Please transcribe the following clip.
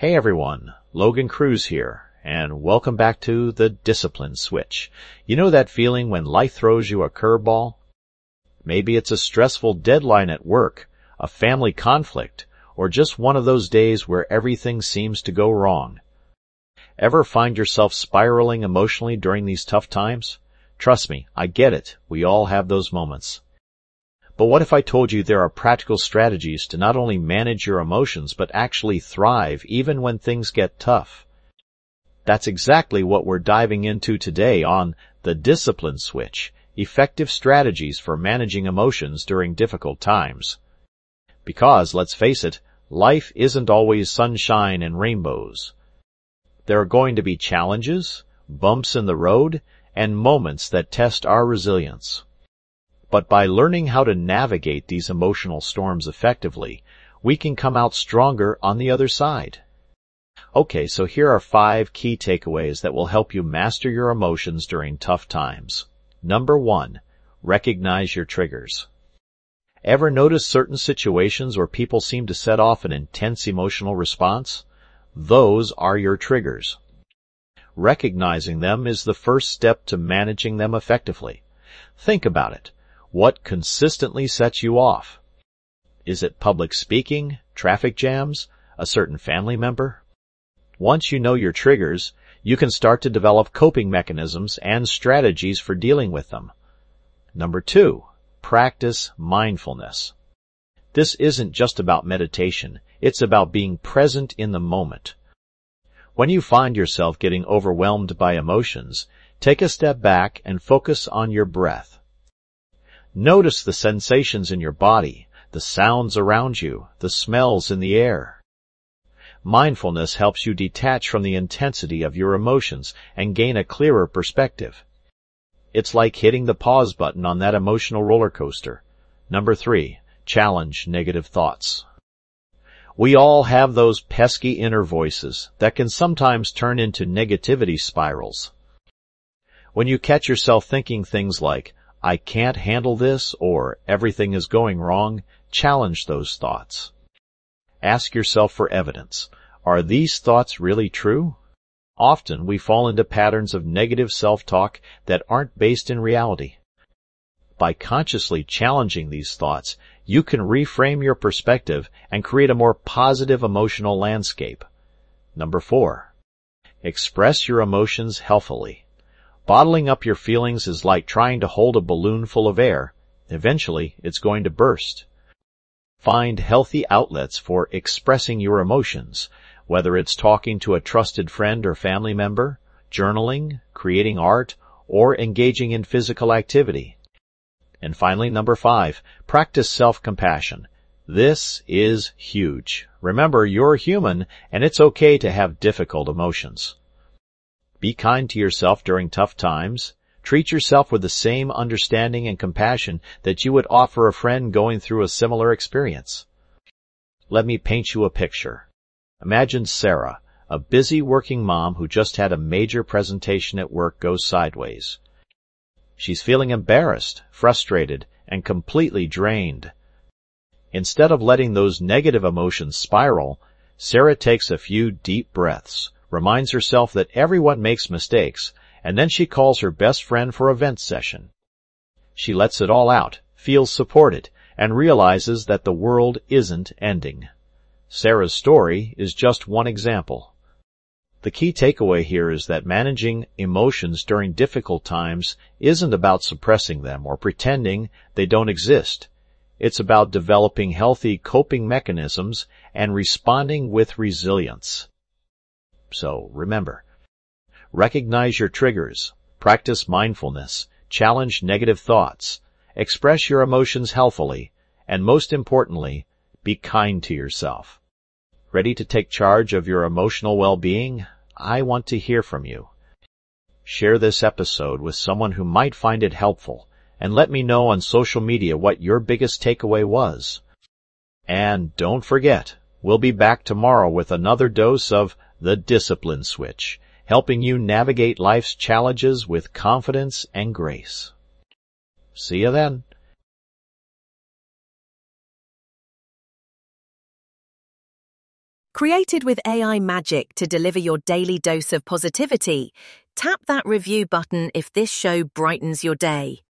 Hey everyone, Logan Cruz here, and welcome back to the Discipline Switch. You know that feeling when life throws you a curveball? Maybe it's a stressful deadline at work, a family conflict, or just one of those days where everything seems to go wrong. Ever find yourself spiraling emotionally during these tough times? Trust me, I get it. We all have those moments. But what if I told you there are practical strategies to not only manage your emotions, but actually thrive even when things get tough? That's exactly what we're diving into today on the Discipline Switch, effective strategies for managing emotions during difficult times. Because, let's face it, life isn't always sunshine and rainbows. There are going to be challenges, bumps in the road, and moments that test our resilience. But by learning how to navigate these emotional storms effectively, we can come out stronger on the other side. Okay, so here are 5 key takeaways that will help you master your emotions during tough times. Number 1, recognize your triggers. Ever notice certain situations where people seem to set off an intense emotional response? Those are your triggers. Recognizing them is the first step to managing them effectively. Think about it. What consistently sets you off? Is it public speaking, traffic jams, a certain family member? Once you know your triggers, you can start to develop coping mechanisms and strategies for dealing with them. Number 2, practice mindfulness. This isn't just about meditation, it's about being present in the moment. When you find yourself getting overwhelmed by emotions, take a step back and focus on your breath. Notice the sensations in your body, the sounds around you, the smells in the air. Mindfulness helps you detach from the intensity of your emotions and gain a clearer perspective. It's like hitting the pause button on that emotional roller coaster. Number 3, challenge negative thoughts. We all have those pesky inner voices that can sometimes turn into negativity spirals. When you catch yourself thinking things like, I can't handle this, or everything is going wrong, challenge those thoughts. Ask yourself for evidence. Are these thoughts really true? Often we fall into patterns of negative self-talk that aren't based in reality. By consciously challenging these thoughts, you can reframe your perspective and create a more positive emotional landscape. Number 4, express your emotions healthily. Bottling up your feelings is like trying to hold a balloon full of air. Eventually, it's going to burst. Find healthy outlets for expressing your emotions, whether it's talking to a trusted friend or family member, journaling, creating art, or engaging in physical activity. And finally, number 5, practice self-compassion. This is huge. Remember, you're human, and it's okay to have difficult emotions. Be kind to yourself during tough times. Treat yourself with the same understanding and compassion that you would offer a friend going through a similar experience. Let me paint you a picture. Imagine Sarah, a busy working mom who just had a major presentation at work go sideways. She's feeling embarrassed, frustrated, and completely drained. Instead of letting those negative emotions spiral, Sarah takes a few deep breaths, reminds herself that everyone makes mistakes, and then she calls her best friend for a vent session. She lets it all out, feels supported, and realizes that the world isn't ending. Sarah's story is just one example. The key takeaway here is that managing emotions during difficult times isn't about suppressing them or pretending they don't exist. It's about developing healthy coping mechanisms and responding with resilience. So, remember, recognize your triggers, practice mindfulness, challenge negative thoughts, express your emotions healthily, and most importantly, be kind to yourself. Ready to take charge of your emotional well-being? I want to hear from you. Share this episode with someone who might find it helpful, and let me know on social media what your biggest takeaway was. And don't forget, we'll be back tomorrow with another dose of the Discipline Switch, helping you navigate life's challenges with confidence and grace. See you then. Created with AI magic to deliver your daily dose of positivity, tap that review button if this show brightens your day.